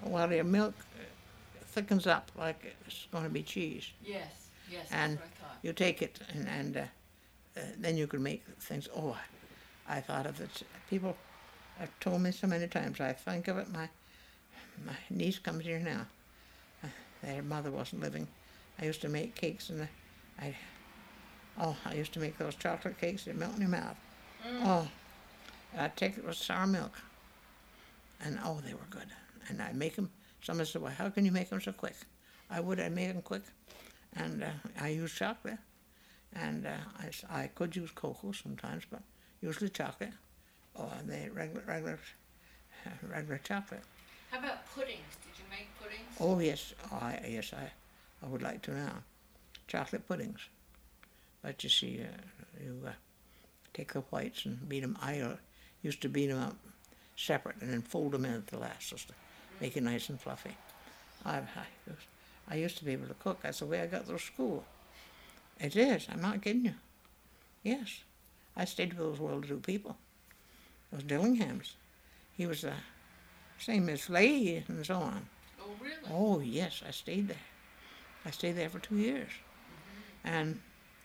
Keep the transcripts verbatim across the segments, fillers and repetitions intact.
Well, your milk thickens up like it's going to be cheese. Yes, yes, And that's what I thought. you take it, and, and uh, uh, then you can make things. Oh, I, I thought of it. People have told me so many times. I think of it. My my niece comes here now. Uh, their mother wasn't living. I used to make cakes, and I, oh, I used to make those chocolate cakes that melt in your mouth. Mm. Oh, I'd take it with sour milk, and oh, they were good. And I make them. Someone said, "Well, how can you make them so quick?" I would. I made them quick, and uh, I use chocolate, and uh, I, s- I could use cocoa sometimes, but usually chocolate. Oh, and they regular regular uh, regular chocolate. How about puddings? Did you make puddings? Oh yes, oh, I, yes I, I would like to now, chocolate puddings. But you see, uh, you uh, take the whites and beat them. I uh, used to beat them up separate and then fold them in at the last, just to make it nice and fluffy. I, I, I used to be able to cook. That's the way I got through school. It is. I'm not kidding you. Yes, I stayed with those well-to-do people, those Dillinghams. He was the same as Flay and so on. Oh, really? Oh yes, I stayed there. I stayed there for two years, and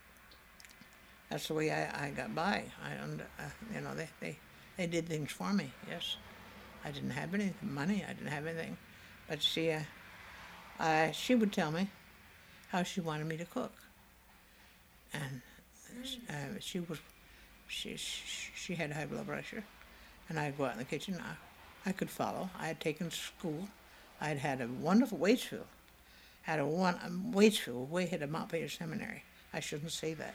that's the way I, I got by. I, und- uh, you know, they, they, they did things for me. Yes, I didn't have any money. I didn't have anything, but see, uh, I, she would tell me how she wanted me to cook, and uh, she was, she, she she had high blood pressure, and I'd go out in the kitchen. I, I could follow. I had taken school. I'd had a wonderful Waitsfield. Had a one um, Waitsfield way ahead of Montpelier Seminary. I shouldn't say that,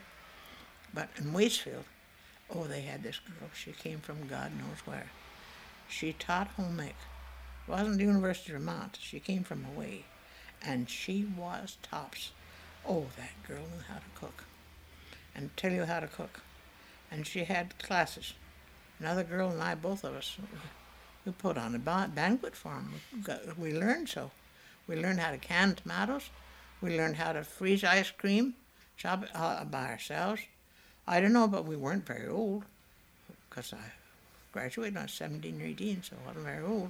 but in Waitsfield, oh, they had this girl. She came from God knows where. She taught home ec. It wasn't the University of Vermont. She came from away, and she was tops. Oh, that girl knew how to cook, and tell you how to cook. And she had classes. Another girl and I, both of us, we put on a ba- banquet for them. We, got, we learned so. We learned how to can tomatoes. We learned how to freeze ice cream, chop it uh, by ourselves. I don't know, but we weren't very old, because I graduated when I was seventeen or eighteen, so I wasn't very old.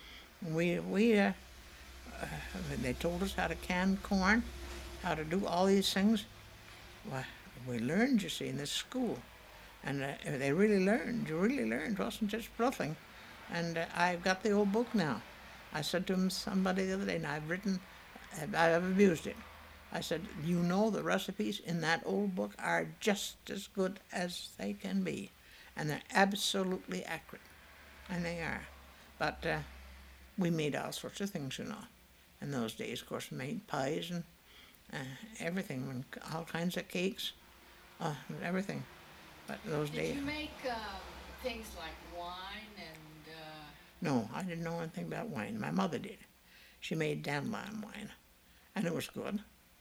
We, we, uh, uh, they told us how to can corn, how to do all these things. Well, we learned, you see, in this school. And uh, they really learned, you really learned. It wasn't just bluffing. And uh, I've got the old book now. I said to him, somebody the other day, and I've written, I've abused it. I said, you know the recipes in that old book are just as good as they can be. And they're absolutely accurate. And they are. But uh, we made all sorts of things, you know. In those days, of course, we made pies and uh, everything, and all kinds of cakes, uh, everything. But those Did days, you make um, things like wine and? Uh, no, I didn't know anything about wine. My mother did. She made dandelion wine, and it was good.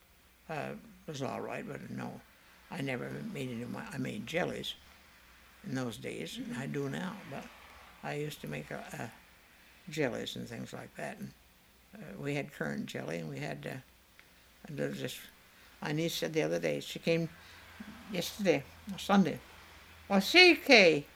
Uh, it was all right, but no, I never made any wine. I made jellies in those days, and I do now. But I used to make uh, uh, jellies and things like that. And uh, we had currant jelly, and we had. Uh, and there was this. My niece said the other day. She came yesterday, Sunday. Well, see, Kay,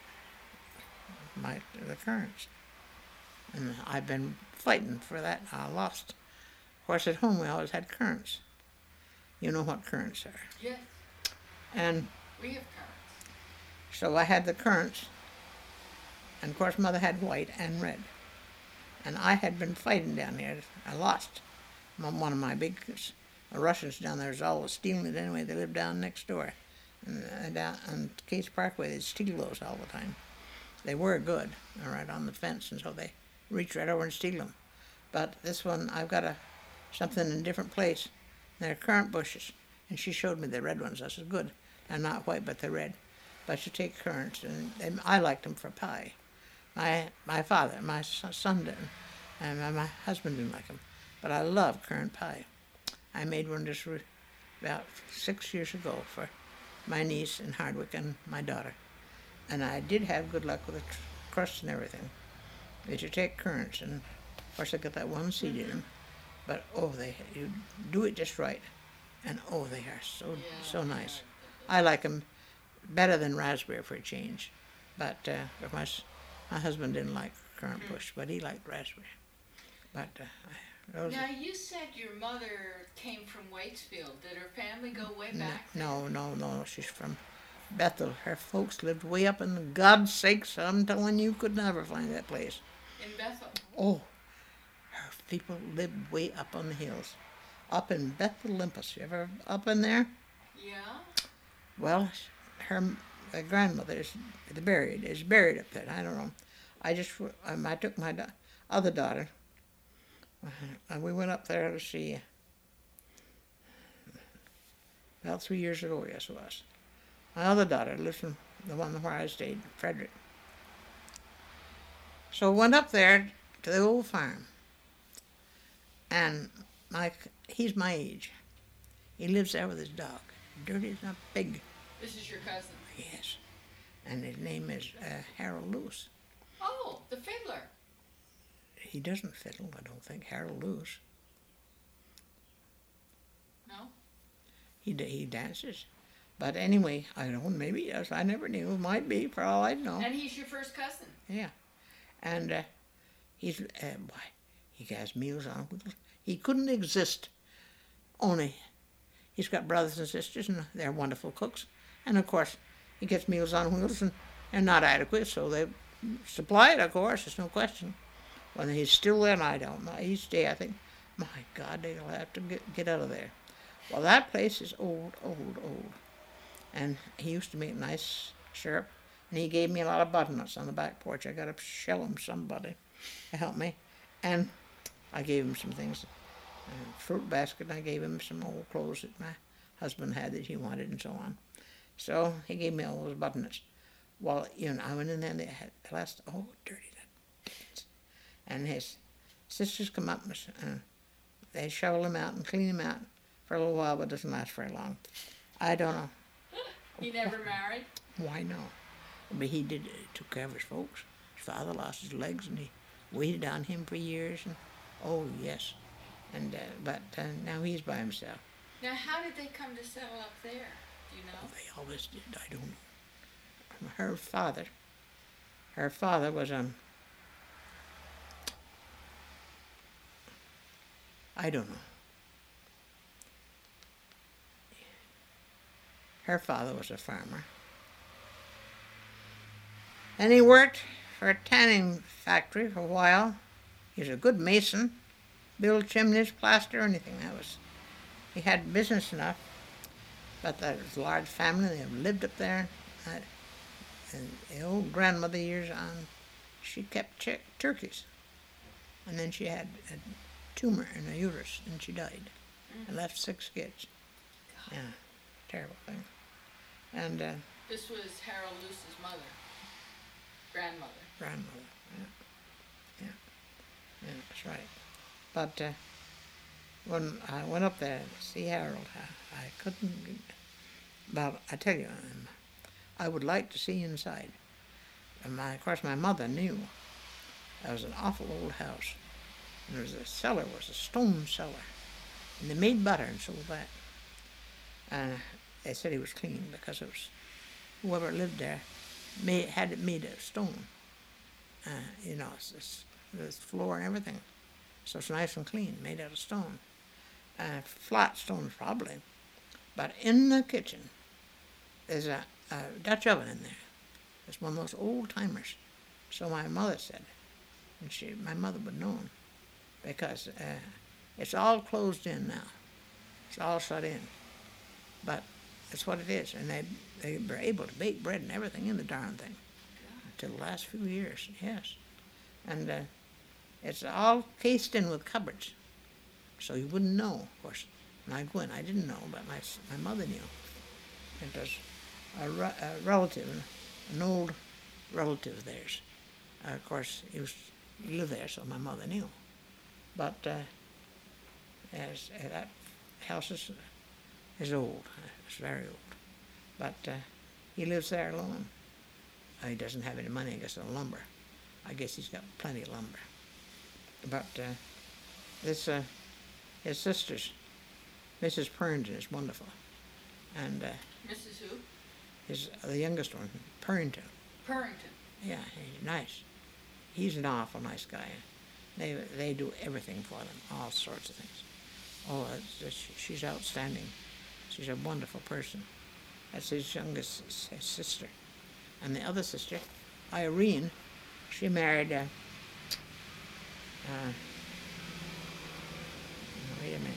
my the currants, and I've been fighting for that. I lost. Of course, at home we always had currants. You know what currants are. yes, And we have currants. so I had the currants, and of course Mother had white and red. And I had been fighting down there. I lost. My- One of my big the Russians down there is always stealing it anyway. They live down next door. And uh, down on Case Parkway, they'd steal those all the time. They were good, all right, on the fence, and so they reach right over and steal them. But this one, I've got a something in a different place. They're currant bushes, and she showed me the red ones. I said, good. They're not white, but they're red. But you take currants, and they, I liked them for pie. My my father, my son didn't, and my, my husband didn't like them. But I love currant pie. I made one just re- about six years ago for my niece in Hardwick and my daughter. And I did have good luck with the tr- crust and everything. That you take currants, and of course I got that one seed in them, but oh, they you do it just right, and oh, they are so Yeah, so they nice. are. I like them better than raspberry for a change, but uh, of my s- my husband didn't like currant bush, but he liked raspberry. But uh, I, those, Now, you said your mother came from Waitsfield. Did her family go way no, back? no, no, no. She's from Bethel. Her folks lived way up in the God's sakes. I'm telling you, could never find that place. In Bethel? Oh, her people lived way up on the hills, up in Bethel, Olympus. You ever up in there? Yeah? Well, her uh, grandmother is buried. Is buried up there. I don't know. I just um, I took my da- other daughter, uh, and we went up there to see. About three years ago, yes, it was. My other daughter lives in the one where I stayed, Frederick. So went up there to the old farm, and my he's my age. He lives there with his dog. Dirty as not big. This is your cousin? Yes. And his name is uh, Harold Lewis. Oh, the fiddler. He doesn't fiddle, I don't think, Harold Lewis. No? He he dances. But anyway, I don't know, maybe yes, I never knew. Might be, for all I know. And he's your first cousin? Yeah. And uh, he's, uh, why, he has meals on wheels. He couldn't exist only. He's got brothers and sisters, and they're wonderful cooks. And of course, he gets meals on wheels, and they're not adequate, so they supply it, of course, there's no question. Whether he's still there, I don't know. Each day I think, my God, they'll have to get, get out of there. Well, that place is old, old, old. And he used to make nice syrup, and he gave me a lot of butternuts on the back porch. I got to shell him somebody to help me. And I gave him some things, a fruit basket, and I gave him some old clothes that my husband had that he wanted and so on. So he gave me all those butternuts. Well, you know, I went in there and they had last, oh, dirty. And his sisters come up and uh, they shovel him out and clean him out for a little while, but it doesn't last very long. I don't know. He never married? Why no? But he did, uh, took care of his folks. His father lost his legs and he waited on him for years. And oh, yes. And uh, But uh, now he's by himself. Now, how did they come to settle up there? Do you know? Oh, they always did. I don't know. Her father, her father was um. I don't know. Her father was a farmer. And he worked for a tanning factory for a while. He was a good mason, build chimneys, plaster, anything. That was, he had business enough. But that was a large family. They lived up there. And the old grandmother years on, she kept ch- turkeys. And then she had a tumor in her uterus, and she died. Mm. And left six kids. God. Yeah, terrible thing. And uh, this was Harold Luce's mother, grandmother. Grandmother, yeah, yeah, yeah, that's right. But uh, when I went up there to see Harold, I, I couldn't. But I tell you, um, I would like to see inside. And my, of course, my mother knew. That was an awful old house. And there was a cellar, was a stone cellar. And they made butter and sold that. And they said he was clean because it was, whoever lived there made, had it made of stone. Uh, you know, it's, it's, the floor and everything. So it's nice and clean, made out of stone. Uh, flat stones probably. But in the kitchen, there's a, a Dutch oven in there. It's one of those old timers. So my mother said, and she, my mother would know, because uh, it's all closed in now. It's all shut in. But it's what it is. And they, they were able to bake bread and everything in the darn thing. Until the last few years, yes. And uh, it's all cased in with cupboards. So you wouldn't know, of course. When I go in, I didn't know, but my, my mother knew. It was a, re- a relative, an old relative of theirs. Uh, of course, he, was, he lived there, so my mother knew. But uh, as, uh, that house is, is old. It's very old. But uh, he lives there alone. Uh, he doesn't have any money, I guess, on lumber. I guess he's got plenty of lumber. But uh, this, uh, his sisters, Missus Purrington is wonderful. And uh, Missus who? his, uh, the youngest one, Purrington. Purrington. Yeah, he's nice. He's an awful nice guy. They they do everything for them, all sorts of things. Oh, it's, it's, she's outstanding. She's a wonderful person. That's his youngest s- sister. And the other sister, Irene, she married, uh, uh, wait a minute.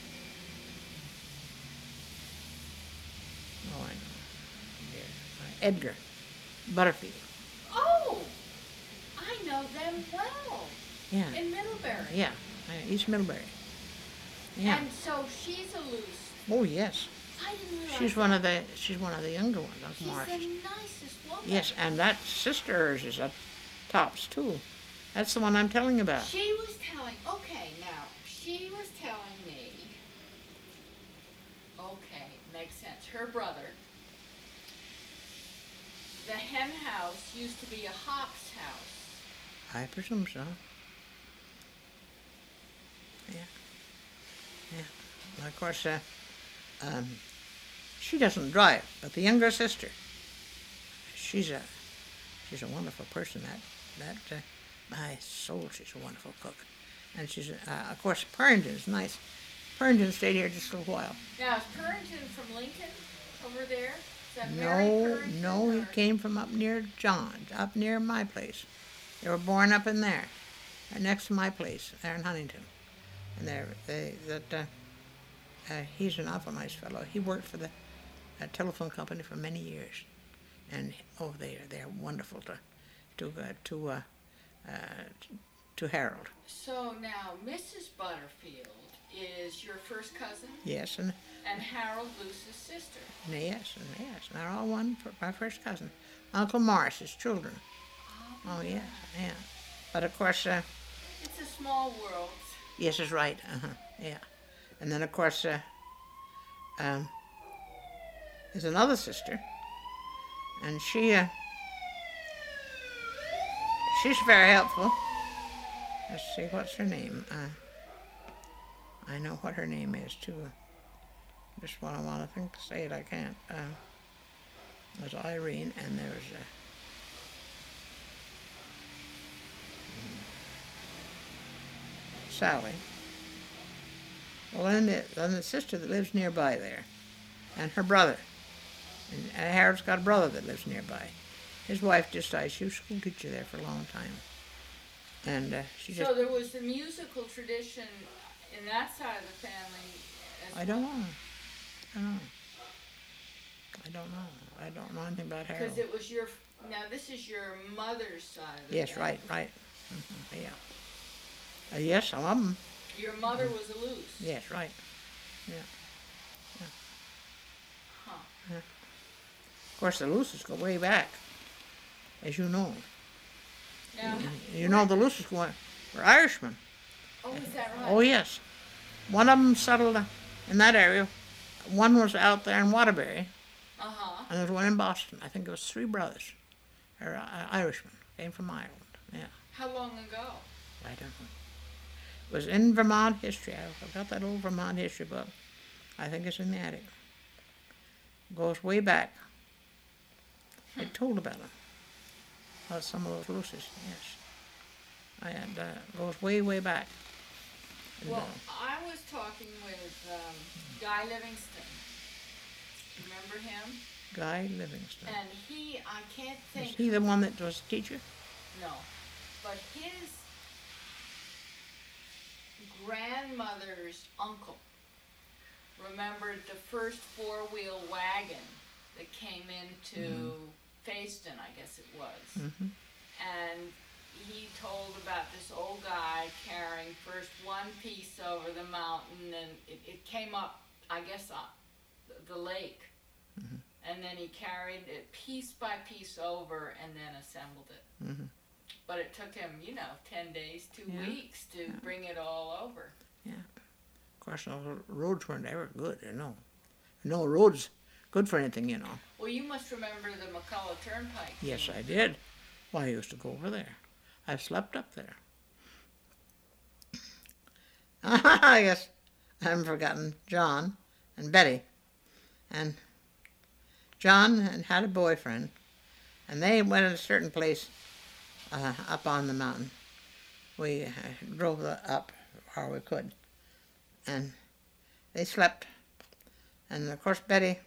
Oh, I know. Yeah. Uh, Edgar Butterfield. Oh, I know them well. Yeah. In Middlebury. Yeah, uh, East Middlebury. Yeah. And so she's a loose. Oh, yes. I didn't realize She's that. one of the she's one of the younger ones, Uncle She's Morris. the nicest woman. Yes, and that sister of hers is at tops too. That's the one I'm telling about. She was telling, okay, now, she was telling me, okay, makes sense, her brother, the hen house used to be a hop's house. I presume so. Yeah. Yeah. Well, of course, uh, um, she doesn't drive, but the younger sister, she's a she's a wonderful person. That that uh, my soul, she's a wonderful cook, and she's uh, of course Purrington's nice. Purrington stayed here just a little while. Now, is Purrington from Lincoln over there? Is that Mary No, Purrington, no, he or- came from up near John's, up near my place. They were born up in there, right next to my place, there in Huntington. And they're, they, that, uh, uh, he's an awful nice fellow. He worked for the uh, telephone company for many years. And, oh, they, they're wonderful to, to, uh, to, uh, uh, to Harold. So now, Missus Butterfield is your first cousin, Yes, and, and Harold Luce's sister. and yes, and yes, they're all one, for my first cousin. Uncle Morris's children. Oh, yeah, yeah. But of course, uh, It's a small world. yes, is right. Uh-huh. Yeah. And then, of course, uh, um, there's another sister, and she, uh, she's very helpful. Let's see, what's her name? Uh, I know what her name is, too. Just when I want to think, say it, I can't. Uh, there's Irene, and there's, uh, Sally. Well, then the, then the sister that lives nearby there, and her brother. And, and Harold's got a brother that lives nearby. His wife just died. She was a school teacher there for a long time. And uh, she just, So there was the musical tradition in that side of the family as I don't know. I don't know. I don't know. I don't know anything about Harold. Because it was your, now this is your mother's side of the Yes, family. right, right. hmm Yeah. Uh, yes, I love them. Your mother was a loose. Yes, right. Yeah. Huh. Of course, the Luces go way back, as you know. Now, You know the Luces go, were Irishmen. oh, is that right? Oh, yes. One of them settled in that area. One was out there in Waterbury, Uh-huh. and there was one in Boston. I think it was three brothers, or uh, Irishmen, came from Ireland. Yeah, How long ago? I don't know. It was in Vermont history. I've got that old Vermont history book. I think it's in the attic. Goes way back. I told about them. About some of those Luces, yes. And uh, goes way, way back. And, Well, uh, I was talking with um, Guy Livingston. Remember him? Guy Livingston. And he, I can't Was think, he the one that was a teacher? no, but his grandmother's uncle remembered the first four-wheel wagon that came into Facein, I guess it was. Mm-hmm. And he told about this old guy carrying first one piece over the mountain, and it, it came up, I guess, up the, the lake. Mhm. And then he carried it piece by piece over and then assembled it. Mm-hmm. But it took him, you know, ten days, two Yeah. weeks to bring it all over. Of course, no, roads weren't ever good, you know. No roads good for anything, you know. Well, you must remember the McCullough Turnpike. Yes, I did. Well, I used to go over there. I've slept up there. I guess I haven't forgotten John and Betty. And John had a boyfriend, and they went to a certain place uh, up on the mountain. we uh, drove the, up where we could, and they slept. And of course Betty,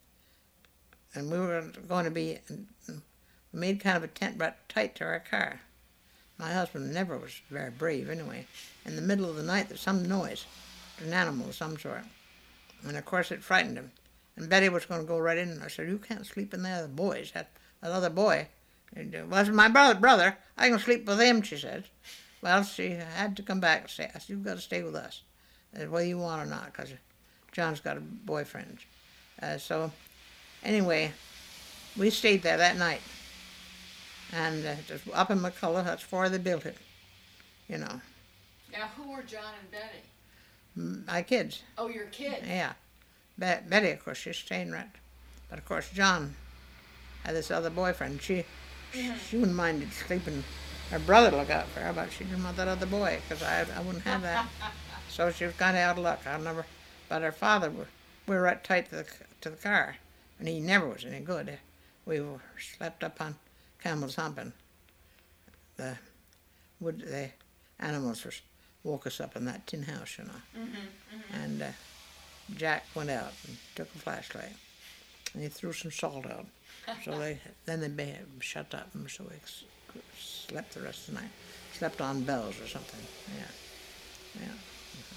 and we were going to be, we made kind of a tent right tight to our car. My husband never was very brave anyway. In the middle of the night there's some noise, an animal of some sort. And of course it frightened him. And Betty was going to go right in, and I said, you can't sleep in there, the boys. That, that other boy, it wasn't my brother, brother. I can sleep with him, she said. Well, she had to come back and say, I said, you've got to stay with us, whether you want or not, because John's got a boyfriend. Uh, so anyway, we stayed there that night. And uh, just up in McCullough, that's where they built it, you know. Now, who were John and Betty? My kids. Oh, your kids? Yeah. Be- Betty, of course, she's staying right. But, of course, John had this other boyfriend. She mm-hmm. she wouldn't mind sleeping. Her brother looked out for her, but she didn't want that other boy, because I, I wouldn't have that. So she was kind of out of luck. I never. But her father, we were right tight to the, to the car, and he never was any good. We were slept up on Camel's Hump, and the wood, the animals was, woke us up in that tin house, you know. Mm-hmm, mm-hmm. And uh, Jack went out and took a flashlight, and he threw some salt out. So they then they be, shut up, and so we slept the rest of the night. Slept on bells or something. Yeah, yeah. Mm-hmm.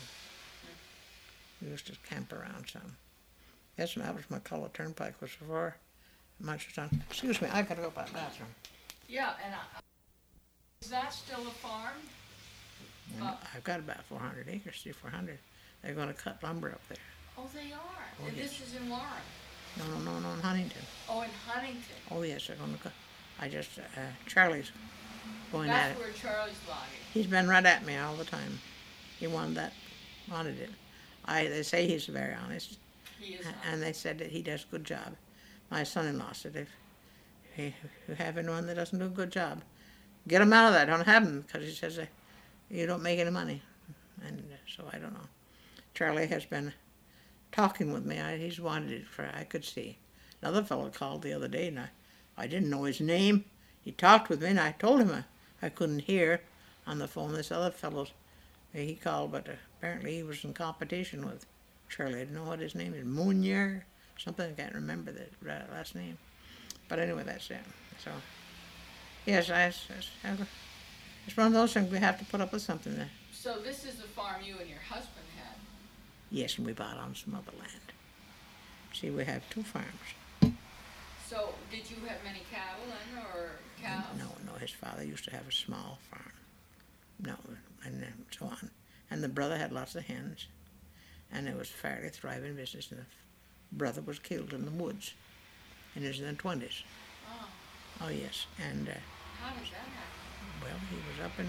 We used to camp around some. Yes, and that was McCullough Turnpike was before much time. Excuse me, I gotta go by the bathroom. Yeah, and I, is that still a farm? Uh, I've got about four hundred acres, three, four hundred. They're going to cut lumber up there. Oh, they are. Oh, and yes. This is in Warren. No, no, no, no, in Huntington. Oh, in Huntington. Oh, yes, they're going to cut. I just, uh, Charlie's going That's at it. where Charlie's logging. He's been right at me all the time. He wanted that, wanted it. I, they say he's very honest. He is a- honest. And they said that he does a good job. My son-in-law said if, if you have anyone that doesn't do a good job, get him out of that. Don't have him, because he says that you don't make any money. And uh, so I don't know. Charlie has been talking with me. I, he's wanted it for, I could see. Another fellow called the other day, and I, I didn't know his name. He talked with me, and I told him I, I couldn't hear on the phone. This other fellow, he called, but uh, apparently he was in competition with Charlie. I don't know what his name is. Mounier, something. I can't remember the last name. But anyway, that's it. So, yes, I, it's, it's one of those things we have to put up with something there. So this is the farm you and your husband had? Yes, and we bought on some other land. See, we have two farms. So did you have many cattle then, or cows? No, no, his father used to have a small farm. No, and then so on. And the brother had lots of hens, and it was a fairly thriving business. And the brother was killed in the woods in his twenties. Oh. Oh, yes, and uh, How did that happen? well, he was up in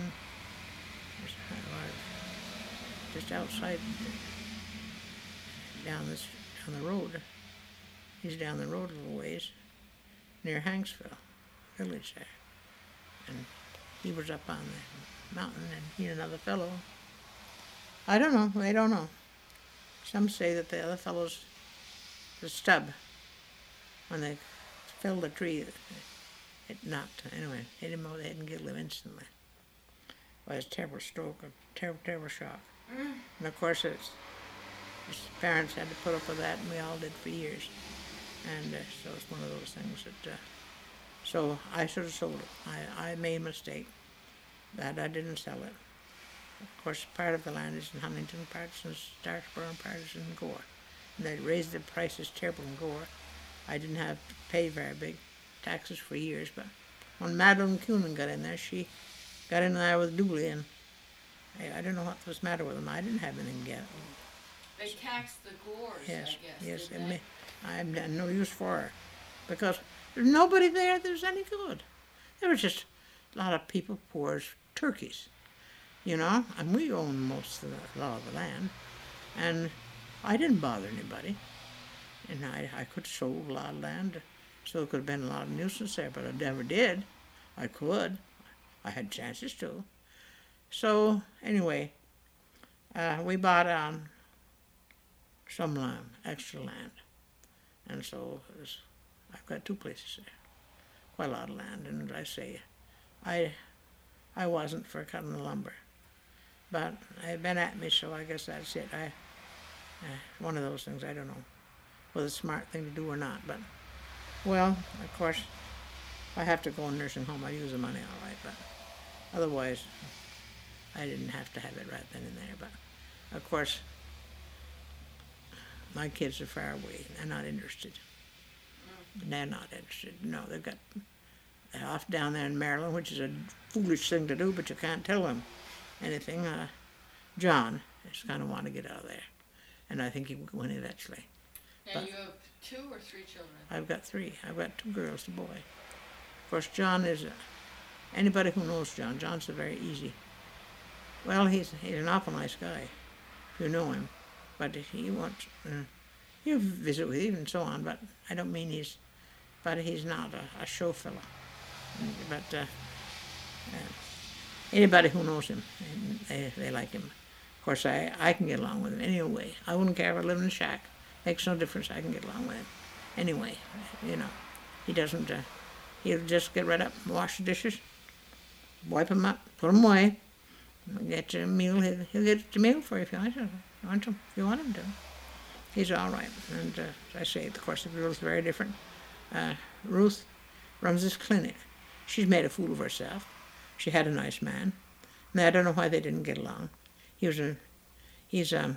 uh, just outside, down this down the road. He's down the road a little ways, near Hanksville village there, and he was up on the mountain, and he and another fellow. I don't know. I don't know. Some say that the other fellow's the stub. When they felled the tree, it knocked. Anyway, hit him over the head and killed him instantly. Well, it was a terrible stroke, a terrible, terrible shock. Mm. And of course, it's, his parents had to put up with that, and we all did for years. And uh, so it's one of those things that. Uh, so I should have sold it. I, I made a mistake. That I didn't sell it. Of course, part of the land is in Huntington, part is in Starksboro, and part is in Gore. And they raised the prices terrible in Gore. I didn't have to pay very big taxes for years, but when Madeline Kuhn got in there, she got in there with Dooley, and I, I don't know what was the matter with them. I didn't have anything to get. They taxed the Gores, Yes, I guess. yes, didn't and they? me, I'm had no use for her, because there's nobody there that was any good. There was just a lot of people poor as turkeys, you know, and we owned most of the, a lot of the land, and I didn't bother anybody. And I, I could have sold a lot of land, so there could have been a lot of nuisance there, but I never did. I could. I had chances to. So, anyway, uh, we bought um, some land, extra land. And so it was, I've got two places there, quite a lot of land. And as I say, I, I wasn't for cutting the lumber. But I've been at me, so I guess that's it. I, uh, one of those things, I don't know whether it's a smart thing to do or not. But, well, of course, if I have to go in nursing home, I use the money all right. But otherwise, I didn't have to have it right then and there. But, of course, my kids are far away. They're not interested. They're not interested. No, they've got they're off down there in Maryland, which is a foolish thing to do, but you can't tell them anything. Uh, John is kind of want to get out of there, and I think he will go in eventually. Now you have two or three children? I've got three. I've got two girls, a boy. Of course, John is a, anybody who knows John. John's a very easy. Well, he's he's an awful nice guy, if you know him, but he wants. Uh, you visit with him and so on, but I don't mean he's, but he's not a, a show fellow. But uh, uh, anybody who knows him, they, they like him. Of course, I, I can get along with him anyway. I wouldn't care if I lived in a shack. Makes no difference. I can get along with him. Anyway, you know, he doesn't, uh, he'll just get right up, wash the dishes, wipe them up, put them away, get your meal. He'll, he'll get your meal for you if you want to. Want him, if you want him to. He's all right. And uh, as I say, of course, the girl's very different. Uh, Ruth runs this clinic. She's made a fool of herself. She had a nice man. And I don't know why they didn't get along. He was a, he's a,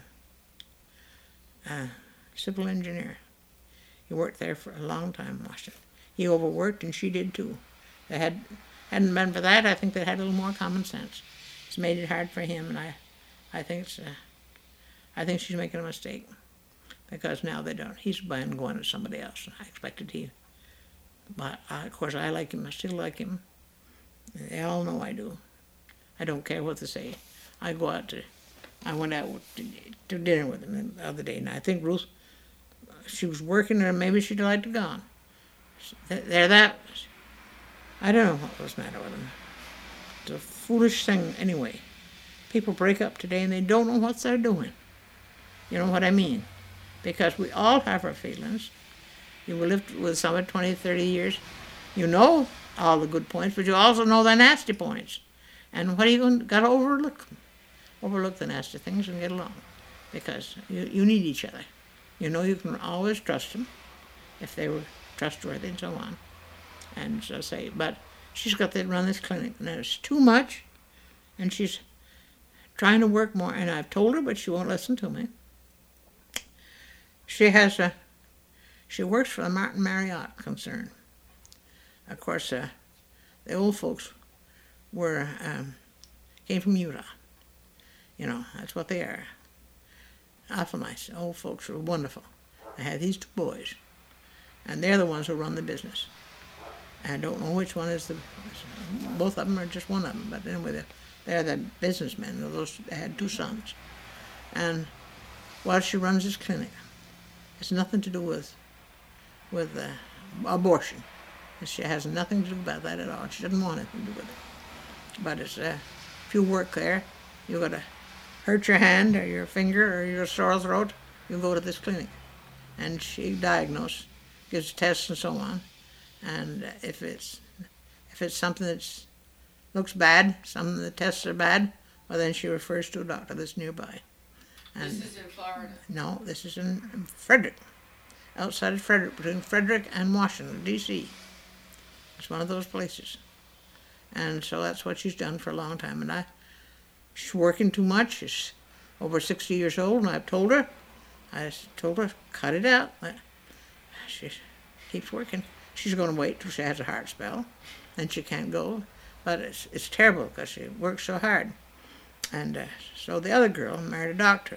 a civil engineer. He worked there for a long time in Washington. He overworked, and she did too. They had, hadn't been for that, I think they had a little more common sense. It's made it hard for him, and I, I think it's, uh, I think she's making a mistake. Because now they don't. He's been going to somebody else. I expected he, but I, of course I like him. I still like him. They all know I do. I don't care what they say. I go out to, I went out to, to dinner with him the other day, and I think Ruth, she was working, or maybe she'd like to go on. They're that, I don't know what was the matter with them. It's a foolish thing anyway. People break up today and they don't know what they're doing. You know what I mean? Because we all have our feelings. You will live with someone twenty, thirty years. You know all the good points, but you also know the nasty points. And what are you going to, got to overlook them? Overlook the nasty things and get along. Because you, you need each other. You know you can always trust them if they were trustworthy and so on. And so say, but she's got to run this clinic, and there's too much, and she's trying to work more, and I've told her, but she won't listen to me. She has a, she works for the Martin Marriott concern. Of course, uh, the old folks were, um, came from Utah. You know, that's what they are. Awful nice. The old folks were wonderful. I had these two boys, and they're the ones who run the business. I don't know which one is the, both of them or just one of them, but anyway, they're, they're the businessmen. Those, they had two sons. And while she runs this clinic, it's nothing to do with with uh, abortion. She has nothing to do about that at all. She doesn't want anything to do with it. But it's, uh, if you work there, you've got to hurt your hand or your finger or your sore throat, you go to this clinic. And she diagnoses, gives tests and so on. And if it's if it's something that looks bad, some of the tests are bad, well then she refers to a doctor that's nearby. And this is in Florida? No, this is in Frederick, outside of Frederick, between Frederick and Washington, D C It's one of those places. And so that's what she's done for a long time. And I, she's working too much. She's over sixty years old, and I've told her, I told her, cut it out. She keeps working. She's going to wait till she has a heart spell, and she can't go. But it's it's terrible because she works so hard. And uh, so the other girl married a doctor.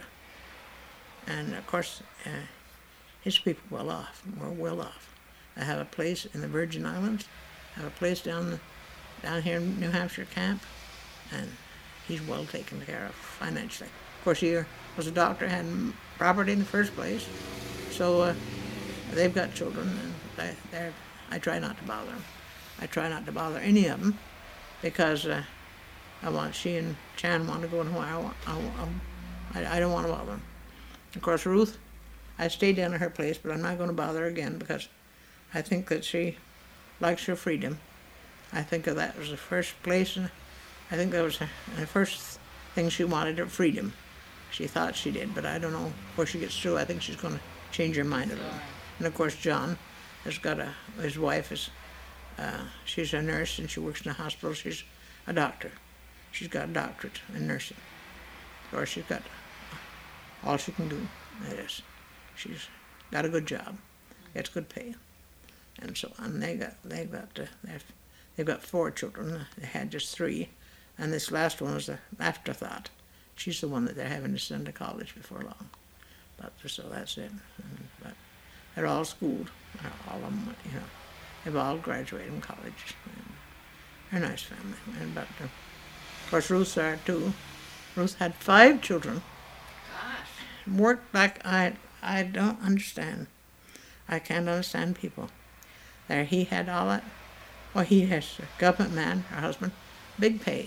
And of course, uh, his people well off, were well off. They have a place in the Virgin Islands, have a place down down here in New Hampshire camp, and he's well taken care of financially. Of course, he was a doctor, had property in the first place, so uh, they've got children, and they, they're, I try not to bother them. I try not to bother any of them, because uh, I want, she and Chan want to go and I, want, I, I, I don't want to bother them. Of course, Ruth, I stayed down at her place, but I'm not going to bother her again, because I think that she likes her freedom. I think of that as the first place, and I think that was her, the first thing she wanted, her freedom. She thought she did, but I don't know where she gets through. I think she's going to change her mind a little. And of course, John has got a, his wife is, uh, she's a nurse and she works in a hospital. She's a doctor. She's got a doctorate in nursing. Or she's got all she can do. That is, she's got a good job, gets good pay, and so on. They got they got uh, they've, they've got four children. They had just three, and this last one was an afterthought. She's the one that they're having to send to college before long. But so that's it. And, but they're all schooled. All of them, you know, they've all graduated from college. And they're a nice family. And but uh, of course Ruth's there too. Ruth had five children. Gosh. Worked like I I don't understand. I can't understand people. There he had all that. Well, he has a government man, her husband, big pay.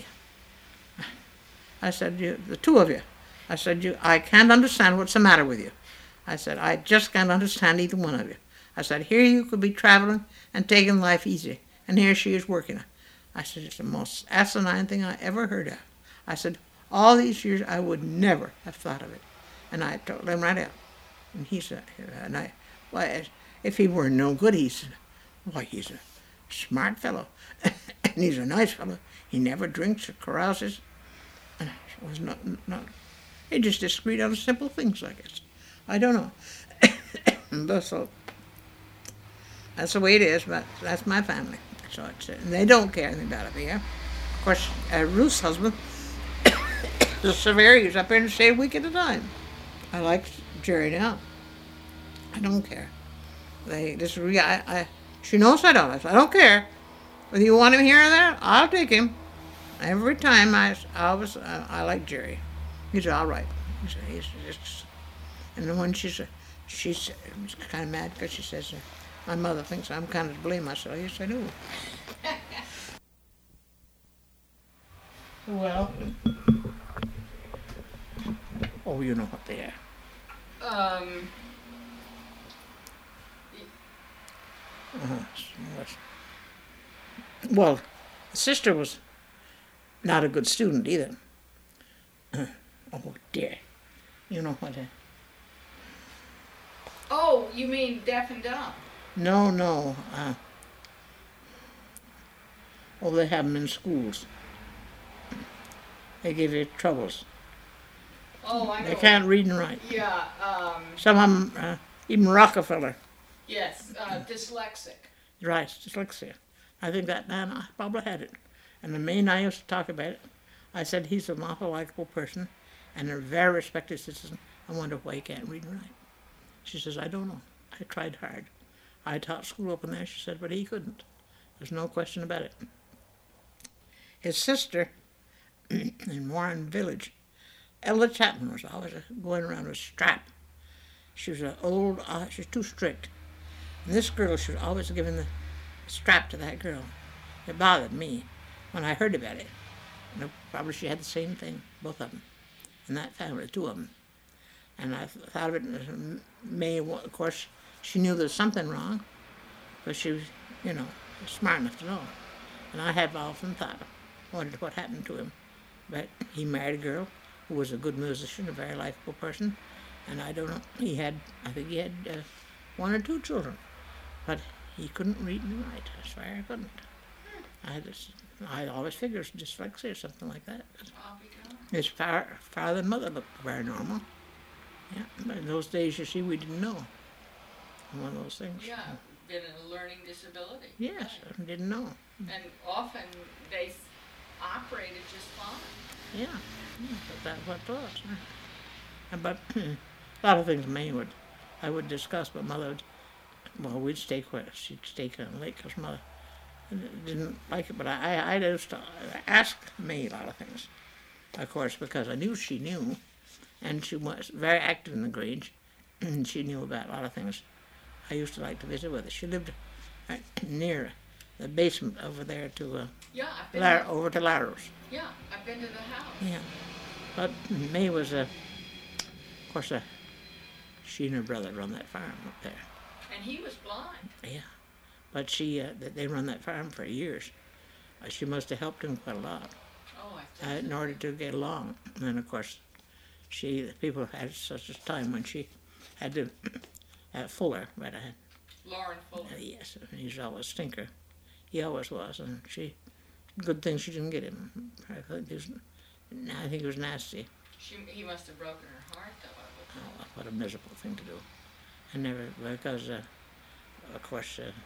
I said, you, the two of you. I said, you, I can't understand what's the matter with you. I said, I just can't understand either one of you. I said, here you could be traveling and taking life easy, and here she is working. I said, it's the most asinine thing I ever heard of. I said, all these years I would never have thought of it. And I told him right out. And he said, and I, why, if he were no good, he said, why, he's a smart fellow. And he's a nice fellow. He never drinks or carouses. And it was not, not, he just disagreed on simple things like this. I don't know. But so, that's the way it is, but that's my family. So it's, and they don't care anything about it here. Of course, uh, Ruth's husband, the severe, he's up there and stay a week at a time. I like Jerry now. I don't care. They this I, I she knows I don't. I, said, I don't care whether you want him here or there. I'll take him. Every time I, I always uh, I like Jerry. He's all right. He's, he's just. And then when she's she's kind of mad because she says uh, my mother thinks I'm kind of to blame. I said, yes, I do. Well. Oh, you know what they are. Um. Uh-huh. Well, sister was not a good student either. Uh, oh dear, you know what? Uh, oh, you mean deaf and dumb? No, no. Uh, oh, they have them in schools. They give you troubles. Oh, I know. They can't read and write. Yeah. Um. Some of them, uh, even Rockefeller. Yes. Uh, dyslexic. Right, dyslexia. I think that man I probably had it. And the main I used to talk about it, I said he's an awful likable person and a very respected citizen. I wonder why he can't read and write. She says, I don't know. I tried hard. I taught school up in there, she said, but he couldn't. There's no question about it. His sister in Warren Village, Ella Chapman, was always going around with a strap. She was an old, uh, she was too strict. And this girl, she was always giving the strap to that girl. It bothered me when I heard about it. You know, probably she had the same thing, both of them, in that family, two of them. And I th- thought of it as May, of course, she knew there was something wrong, but she was, you know, smart enough to know. And I have often thought, wondered what happened to him. But he married a girl who was a good musician, a very likable person, and I don't know, he had, I think he had uh, one or two children. But he couldn't read and write. I swear I couldn't. I just, I always figured it was dyslexia or something like that. His father, father and mother looked very normal. Yeah, but in those days, you see, we didn't know. One of those things. Yeah, been a learning disability. Yes, Right. I didn't know. And often they s- operated just fine. Yeah, yeah, but that's what it was. Huh? And But a lot of things May would, I would discuss, but Mother would, well, we'd stay quiet. She'd stay kind of late because Mother didn't like it. But I, I, I just asked May a lot of things, of course, because I knew she knew, and she was very active in the Grange, and she knew about a lot of things. I used to like to visit with her. She lived right near the basement over there to uh, Yeah, I've been. Lar- to, over to Laros. yeah, I've been to the house. Yeah, but May was a, of course, a, she and her brother run that farm up there. And he was blind. Yeah, but she, uh, th- they run that farm for years. Uh, she must have helped him quite a lot. Oh Oh, I uh, think in order to get along. And of course, she, the people had such a time when she had to, uh, Fuller, right ahead. Lauren Fuller. Uh, yes, he's always a stinker. He always was, and she, good thing she didn't get him. I think he was, I think he was nasty. She, he must have broken her heart, though, I would Oh, what a miserable thing to do. I never, because, uh, of course, uh,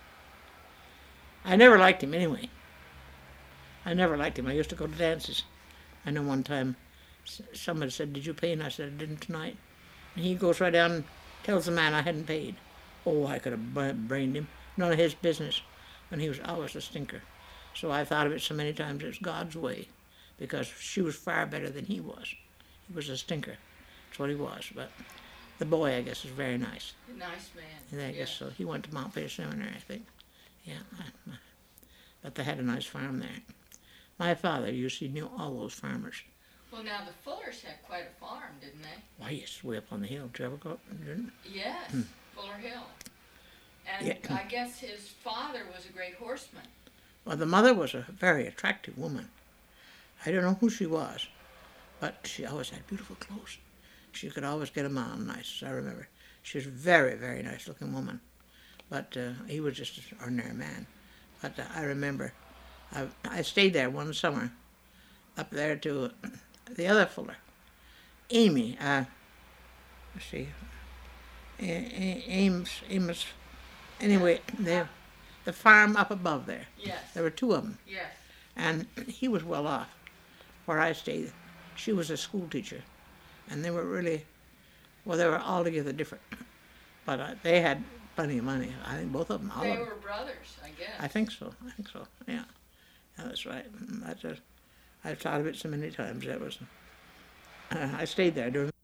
I never liked him anyway. I never liked him. I used to go to dances. I know one time s- somebody said, "Did you pay?" And I said, "I didn't tonight." And he goes right down and tells the man I hadn't paid. Oh, I could have bra- brained him. None of his business. And he was always a stinker. So I thought of it so many times, it's God's way. Because she was far better than he was. He was a stinker. That's what he was. But the boy, I guess, is very nice. A nice man. And I guess yes. so. He went to Montpelier Seminary, I think. Yeah. I- I- But they had a nice farm there. My father, you see, knew all those farmers. Well, now the Fullers had quite a farm, didn't they? Why, yes, way up on the hill. Did you ever go up? Didn't? Yes, Fuller Hill. And Yeah. I guess his father was a great horseman. Well, the mother was a very attractive woman. I don't know who she was, but she always had beautiful clothes. She could always get them on nice, I remember. She was a very, very nice looking woman. But uh, he was just an ordinary man. But uh, I remember, I, I stayed there one summer, up there to uh, the other Fuller, Amy, uh, let's see, A- A- Ames, Amos, anyway, the, the farm up above there. Yes, There were two of them. yes. And he was well off. Where I stayed, she was a school teacher. And they were really, well, they were altogether different. But uh, they had plenty of money. I think both of them, all They of them. were brothers, I guess. I think so. I think so. Yeah. Yeah, that's right. That's a, I've thought of it so many times. That was, uh, I stayed there during